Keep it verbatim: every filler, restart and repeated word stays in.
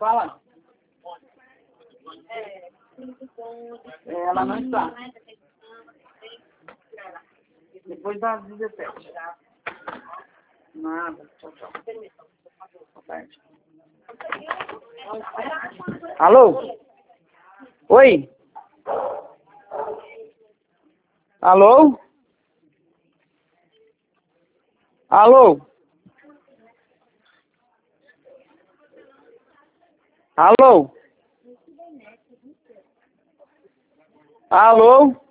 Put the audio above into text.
Fala. É, ela não está. Depois das dezessete. Nada. Tchau, tchau. Boa tarde. Alô? Oi? Alô? Alô? Alô? Alô?